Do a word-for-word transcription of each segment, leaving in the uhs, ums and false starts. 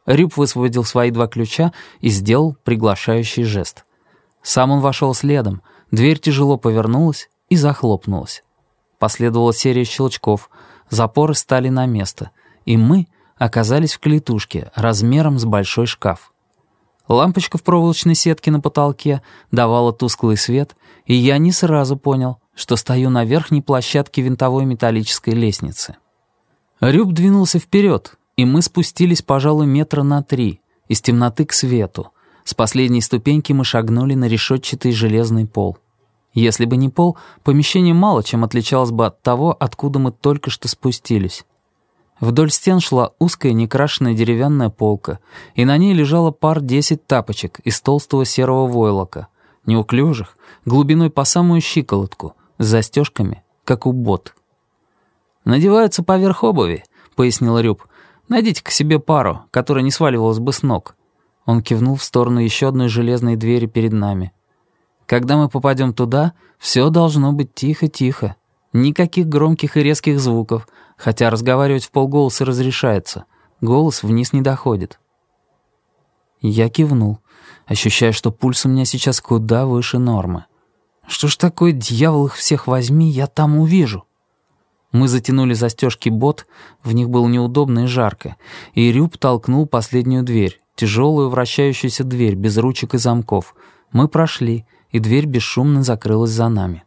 Рюб высвободил свои два ключа и сделал приглашающий жест. Сам он вошел следом, дверь тяжело повернулась и захлопнулась. Последовала серия щелчков, запоры стали на место, и мы оказались в клетушке размером с большой шкаф. Лампочка в проволочной сетке на потолке давала тусклый свет, и я не сразу понял, что стою на верхней площадке винтовой металлической лестницы. Рюб двинулся вперед, и мы спустились, пожалуй, метра на три, из темноты к свету. С последней ступеньки мы шагнули на решетчатый железный пол. Если бы не пол, помещение мало чем отличалось бы от того, откуда мы только что спустились. Вдоль стен шла узкая некрашенная деревянная полка, и на ней лежало пар десять тапочек из толстого серого войлока, неуклюжих, глубиной по самую щиколотку, с застежками, как у бот. «Надеваются поверх обуви», — пояснил Рюб. «Найдите-ка себе пару, которая не сваливалась бы с ног». Он кивнул в сторону еще одной железной двери перед нами. «Когда мы попадем туда, все должно быть тихо-тихо. Никаких громких и резких звуков, хотя разговаривать в полголоса разрешается. Голос вниз не доходит». Я кивнул, ощущая, что пульс у меня сейчас куда выше нормы. Что ж такое, дьявол их всех возьми, я там увижу. Мы затянули застежки бот, в них было неудобно и жарко, и Рюб толкнул последнюю дверь, тяжелую вращающуюся дверь без ручек и замков. Мы прошли, и дверь бесшумно закрылась за нами.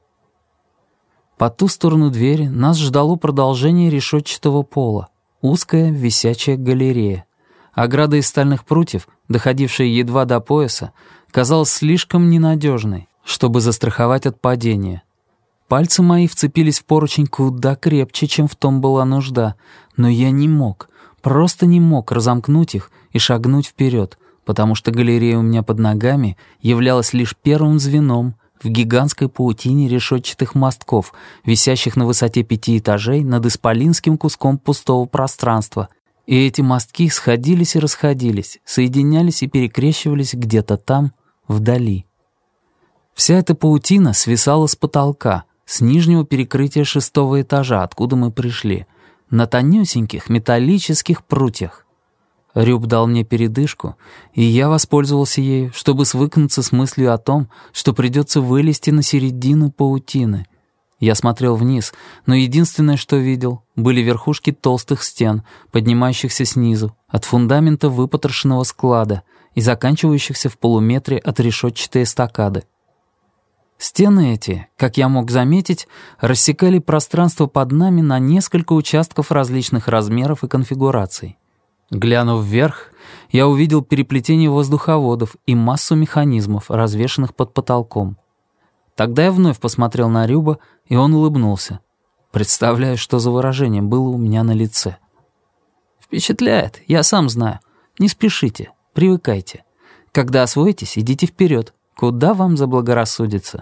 По ту сторону двери нас ждало продолжение решетчатого пола, узкая висячая галерея. Ограда из стальных прутьев, доходившая едва до пояса, казалась слишком ненадежной, чтобы застраховать от падения. Пальцы мои вцепились в поручень куда крепче, чем в том была нужда, но я не мог, просто не мог разомкнуть их и шагнуть вперед, потому что галерея у меня под ногами являлась лишь первым звеном в гигантской паутине решетчатых мостков, висящих на высоте пяти этажей над исполинским куском пустого пространства, и эти мостки сходились и расходились, соединялись и перекрещивались где-то там, вдали. Вся эта паутина свисала с потолка, с нижнего перекрытия шестого этажа, откуда мы пришли, на тонюсеньких металлических прутьях. Рюб дал мне передышку, и я воспользовался ею, чтобы свыкнуться с мыслью о том, что придется вылезти на середину паутины. Я смотрел вниз, но единственное, что видел, были верхушки толстых стен, поднимающихся снизу, от фундамента выпотрошенного склада и заканчивающихся в полуметре от решетчатой эстакады. Стены эти, как я мог заметить, рассекали пространство под нами на несколько участков различных размеров и конфигураций. Глянув вверх, я увидел переплетение воздуховодов и массу механизмов, развешанных под потолком. Тогда я вновь посмотрел на Рюба, и он улыбнулся. Представляю, что за выражение было у меня на лице. «Впечатляет, я сам знаю. Не спешите, привыкайте. Когда освоитесь, идите вперед, куда вам заблагорассудится».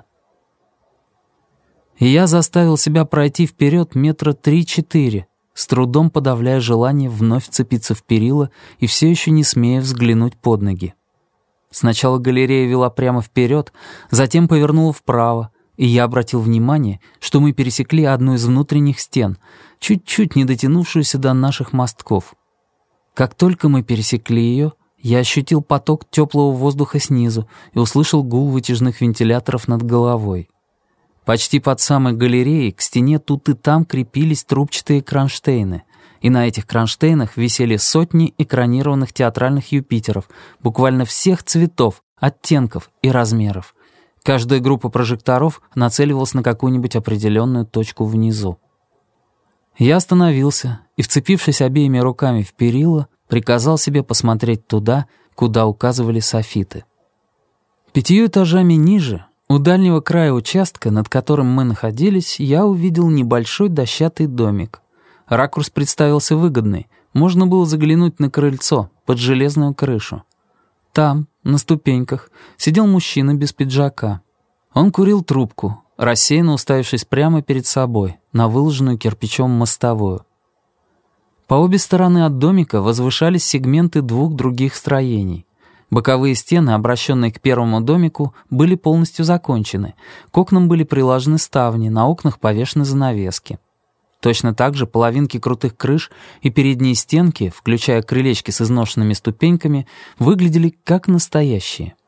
И я заставил себя пройти вперед метра три-четыре, с трудом подавляя желание вновь вцепиться в перила и все еще не смея взглянуть под ноги. Сначала галерея вела прямо вперед, затем повернула вправо, и я обратил внимание, что мы пересекли одну из внутренних стен, чуть-чуть не дотянувшуюся до наших мостков. Как только мы пересекли ее, я ощутил поток теплого воздуха снизу и услышал гул вытяжных вентиляторов над головой. Почти под самой галереей к стене тут и там крепились трубчатые кронштейны, и на этих кронштейнах висели сотни экранированных театральных Юпитеров, буквально всех цветов, оттенков и размеров. Каждая группа прожекторов нацеливалась на какую-нибудь определенную точку внизу. Я остановился и, вцепившись обеими руками в перила, приказал себе посмотреть туда, куда указывали софиты. Пятью этажами ниже, у дальнего края участка, над которым мы находились, я увидел небольшой дощатый домик. Ракурс представился выгодный. Можно было заглянуть на крыльцо, под железную крышу. Там, на ступеньках, сидел мужчина без пиджака. Он курил трубку, рассеянно уставившись прямо перед собой, на выложенную кирпичом мостовую. По обе стороны от домика возвышались сегменты двух других строений. Боковые стены, обращенные к первому домику, были полностью закончены. К окнам были приложены ставни, на окнах повешены занавески. Точно так же половинки крутых крыш и передние стенки, включая крылечки с изношенными ступеньками, выглядели как настоящие.